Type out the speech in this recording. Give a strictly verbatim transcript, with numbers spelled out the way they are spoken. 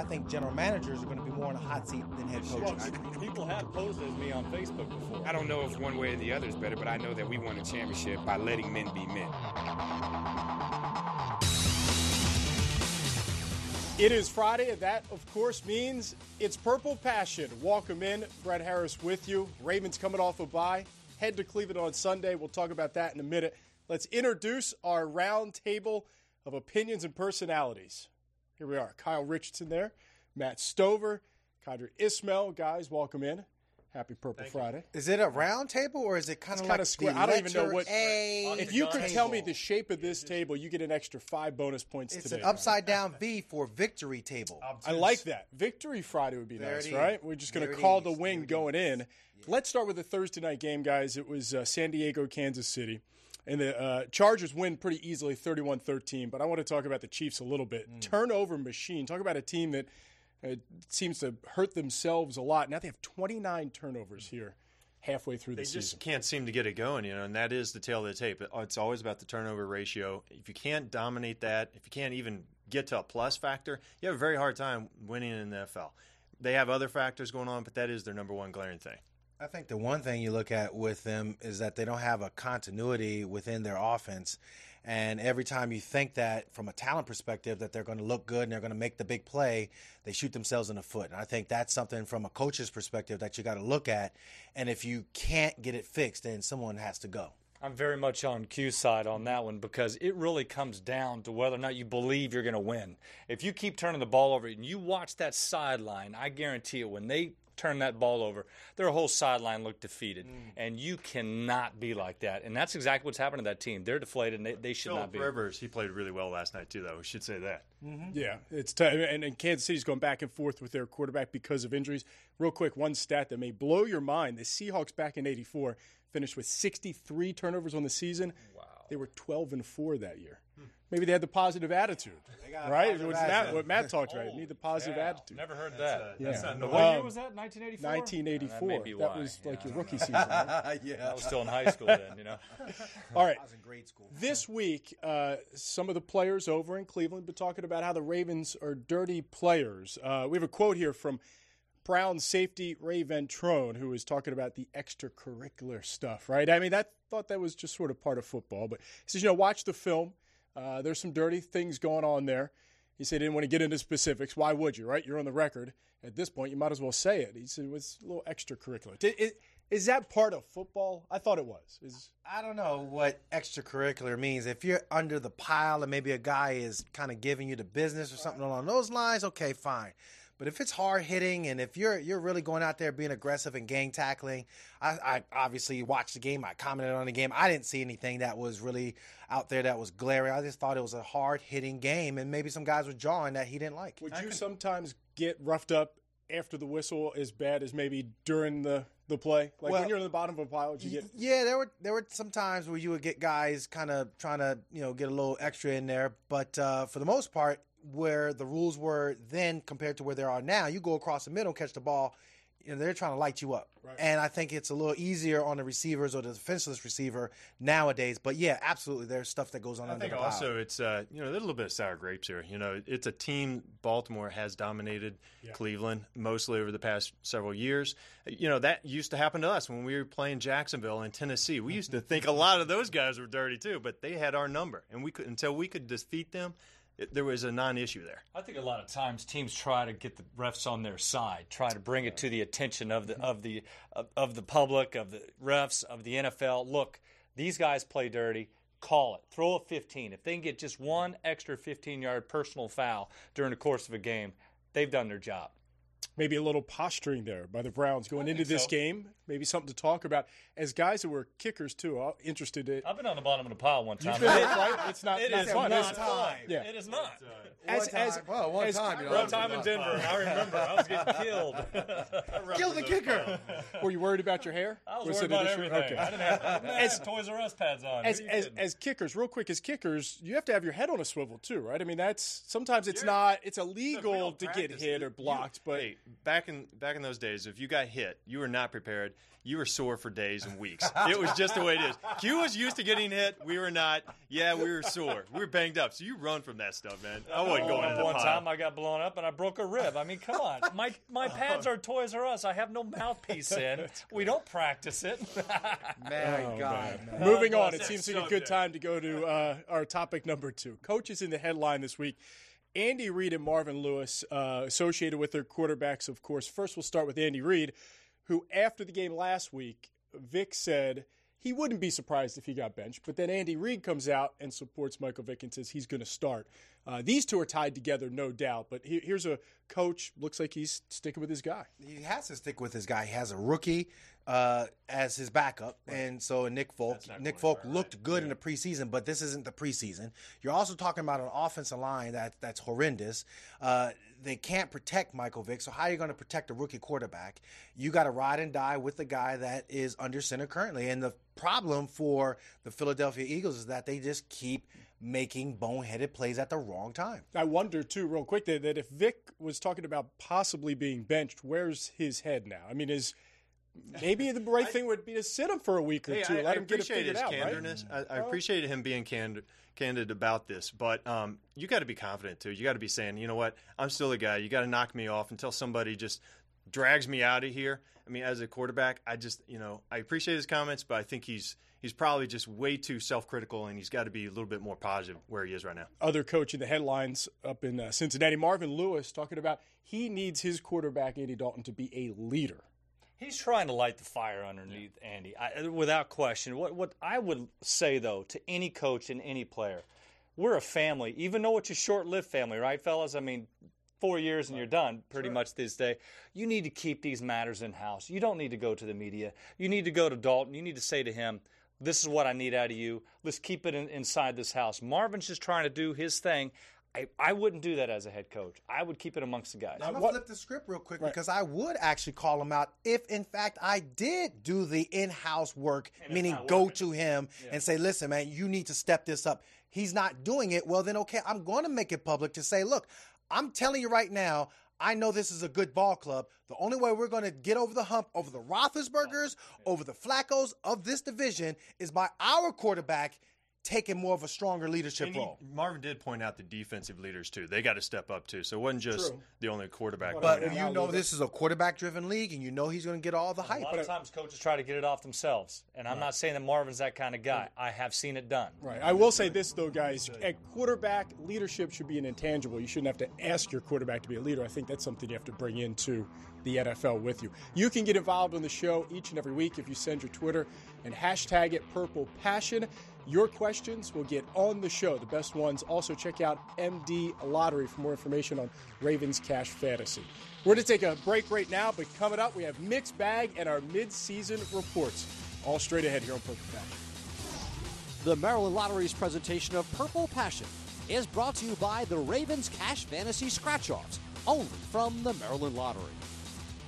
I think general managers are going to be more on a hot seat than head coaches. People have posed as me on Facebook before. I don't know if one way or the other is better, but I know that we won a championship by letting men be men. It is Friday, and that, of course, means it's Purple Passion. Welcome in. Brett Harris with you. Ravens coming off a bye. Head to Cleveland on Sunday. We'll talk about that in a minute. Let's introduce our round table of opinions and personalities. Here we are. Kyle Richardson there. Matt Stover. Qadry Ismail. Guys, welcome in. Happy Purple Thank Friday. You. Is it a round table or is it kind it's of like kind of square? I don't even know what. A if you could table. tell me the shape of this table, you get an extra five bonus points it's today. It's an upside down V for victory table. I like that. Victory Friday would be there nice, right? We're just going to call the wing going in. Yeah. Let's start with the Thursday night game, guys. It was uh, San Diego, Kansas City. And the uh, Chargers win pretty easily, thirty-one thirteen. But I want to talk about the Chiefs a little bit. Mm. Turnover machine. Talk about a team that uh, seems to hurt themselves a lot. Now they have twenty-nine turnovers here halfway through the they season. They just can't seem to get it going, you know, and that is the tail of the tape. It's always about the turnover ratio. If you can't dominate that, if you can't even get to a plus factor, you have a very hard time winning in the N F L. They have other factors going on, but that is their number one glaring thing. I think the one thing you look at with them is that they don't have a continuity within their offense. And every time you think that from a talent perspective that they're going to look good and they're going to make the big play, they shoot themselves in the foot. And I think that's something from a coach's perspective that you got to look at. And if you can't get it fixed, then someone has to go. I'm very much on Q's side on that one because it really comes down to whether or not you believe you're going to win. If you keep turning the ball over and you watch that sideline, I guarantee it, when they turn that ball over, their whole sideline looked defeated. Mm. And you cannot be like that. And that's exactly what's happened to that team. They're deflated, and they, they should Phil not be. Rivers, he played really well last night, too, though. We should say that. Mm-hmm. Yeah, it's tough. And, and Kansas City's going back and forth with their quarterback because of injuries. Real quick, one stat that may blow your mind. The Seahawks back in eighty-four finished with sixty-three turnovers on the season. Wow. They were twelve and four that year. Hmm. Maybe they had the positive attitude, right? Positive What's attitude. Matt, what Matt talked about. You need the positive yeah, attitude. Never heard that's that. A, that's yeah. not What um, year was that? nineteen eighty-four nineteen eighty-four. Uh, that, may be that why. was like yeah. your rookie season, right? yeah. I was still in high school then, you know. All right. I was in grade school. This week, uh, some of the players over in Cleveland been talking about how the Ravens are dirty players. Uh, we have a quote here from Brown safety Ray Ventrone, who was talking about the extracurricular stuff, right? I mean, that thought that was just sort of part of football. But he says, you know, watch the film. Uh, there's some dirty things going on there. He said he didn't want to get into specifics. Why would you, right? You're on the record. At this point, you might as well say it. He said it was a little extracurricular. Did, it, is that part of football? I thought it was. Is I don't know what extracurricular means. If you're under the pile and maybe a guy is kind of giving you the business or something along those lines, okay, fine. But if it's hard hitting and if you're you're really going out there being aggressive and gang tackling, I, I obviously watched the game. I commented on the game. I didn't see anything that was really out there that was glaring. I just thought it was a hard hitting game, and maybe some guys were jawing that he didn't like. Would I you can... sometimes get roughed up after the whistle as bad as maybe during the, the play? Like well, when you're in the bottom of a pile, would you get? Yeah, there were there were some times where you would get guys kind of trying to you know get a little extra in there, but uh, for the most part, where the rules were then compared to where they are now, you go across the middle, catch the ball, you know, they're trying to light you up. Right. And I think it's a little easier on the receivers or the defenseless receiver nowadays. But, yeah, absolutely, there's stuff that goes on I under think the pile. also it's, uh, you know, there's a little bit of sour grapes here. You know, it's a team Baltimore has dominated yeah. Cleveland mostly over the past several years. You know, that used to happen to us when we were playing Jacksonville and Tennessee. We used to think a lot of those guys were dirty too, but they had our number. And we could until we could defeat them, It, there was a non-issue there. I think a lot of times teams try to get the refs on their side, try to bring it to the attention of the of the of, of the public, of the refs, of the N F L. Look, these guys play dirty. Call it. Throw a fifteen. If they can get just one extra fifteen-yard personal foul during the course of a game, they've done their job. Maybe a little posturing there by the Browns going into this so. game. Maybe something to talk about. As guys that were kickers, too, I'm interested in. I've been on the bottom of the pile one time. You've been, right? It's not, it not is fun. not It's fun. Yeah. It is not. As, one as, time. Well, one as, time. You know, one time in Denver. I remember. I was getting killed. Kill the kicker. Were you worried about your hair? I was, was worried it about issue? everything. Okay. I didn't have, I didn't have as, Toys R Us pads on. As, as, as kickers, real quick, as kickers, you have to have your head on a swivel too, right? I mean, that's sometimes it's You're, not. It's illegal to get hit or blocked, you, but hey, back in back in those days, if you got hit, you were not prepared. You were sore for days and weeks. It was just the way it is. Q was used to getting hit. We were not. Yeah, we were sore. We were banged up. So you run from that stuff, man. I wasn't going into the One pile. time I got blown up and I broke a rib. I mean, come on. My my pads are Toys R Us. I have no mouthpiece in. We don't practice it. Man, Oh, God, man. man. Moving on, it That's seems so like a good good. time to go to uh, our topic number two. Coaches in the headline this week. Andy Reid and Marvin Lewis uh, associated with their quarterbacks, of course. First, we'll start with Andy Reid, who after the game last week, Vic said he wouldn't be surprised if he got benched. But then Andy Reid comes out and supports Michael Vick and says he's going to start. Uh, these two are tied together, no doubt. But he, here's a coach, looks like he's sticking with his guy. He has to stick with his guy. He has a rookie uh, as his backup, and so Nick Folk. Nick Folk looked good in the preseason, but this isn't the preseason. You're also talking about an offensive line that that's horrendous. Uh, they can't protect Michael Vick, so how are you going to protect a rookie quarterback? You got to ride and die with the guy that is under center currently. And the problem for the Philadelphia Eagles is that they just keep making boneheaded plays at the wrong time. I wonder, too, real quick, that, that if Vic was talking about possibly being benched, where's his head now? I mean, is maybe the right thing would be to sit him for a week or Hey, two, I, let I him get it appreciate figured his out, right? candorness. I, I appreciate him being candid, candid about this, but um, you got to be confident too. You got to be saying, you know what, I'm still a guy. You got to knock me off until somebody just drags me out of here. I mean, as a quarterback, I just, you know, I appreciate his comments, but I think he's he's probably just way too self-critical, and he's got to be a little bit more positive where he is right now. Other coach in the headlines up in uh, Cincinnati, Marvin Lewis, talking about he needs his quarterback, Andy Dalton, to be a leader. He's trying to light the fire underneath Andy, I, without question. What what I would say, though, to any coach and any player, we're a family, even though it's a short-lived family, right, fellas? I mean, four years and you're done pretty much this day. You need to keep these matters in-house. You don't need to go to the media. You need to go to Dalton. You need to say to him, this is what I need out of you. Let's keep it in, inside this house. Marvin's just trying to do his thing. I, I wouldn't do that as a head coach. I would keep it amongst the guys. I'm going what- to flip the script real quick because I would actually call him out if, in fact, I did do the in-house work, meaning not go working. to him and say, listen, man, you need to step this up. He's not doing it. Well, then, okay, I'm going to make it public to say, look, I'm telling you right now, I know this is a good ball club. The only way we're going to get over the hump, over the Roethlisbergers, over the Flaccos of this division is by our quarterback taking more of a stronger leadership And he, role. Marvin did point out the defensive leaders too. They got to step up too. So it wasn't just True. the only quarterback. But- But going you out. know this is a quarterback-driven league, and you know he's going to get all the A hype. lot of times coaches try to get it off themselves. And I'm not saying that Marvin's that kind of guy. I have seen it done. Right. I will say this, though, guys. At quarterback, leadership should be an intangible. You shouldn't have to ask your quarterback to be a leader. I think that's something you have to bring into the N F L with you. You can get involved in the show each and every week if you send your Twitter and hashtag it Purple Passion. Your questions will get on the show, the best ones. Also, check out M D Lottery for more information on Ravens Cash Fantasy. We're going to take a break right now, but coming up, we have Mixed Bag and our mid-season reports. All straight ahead here on Purple Passion. The Maryland Lottery's presentation of Purple Passion is brought to you by the Ravens Cash Fantasy Scratch-Offs, only from the Maryland Lottery.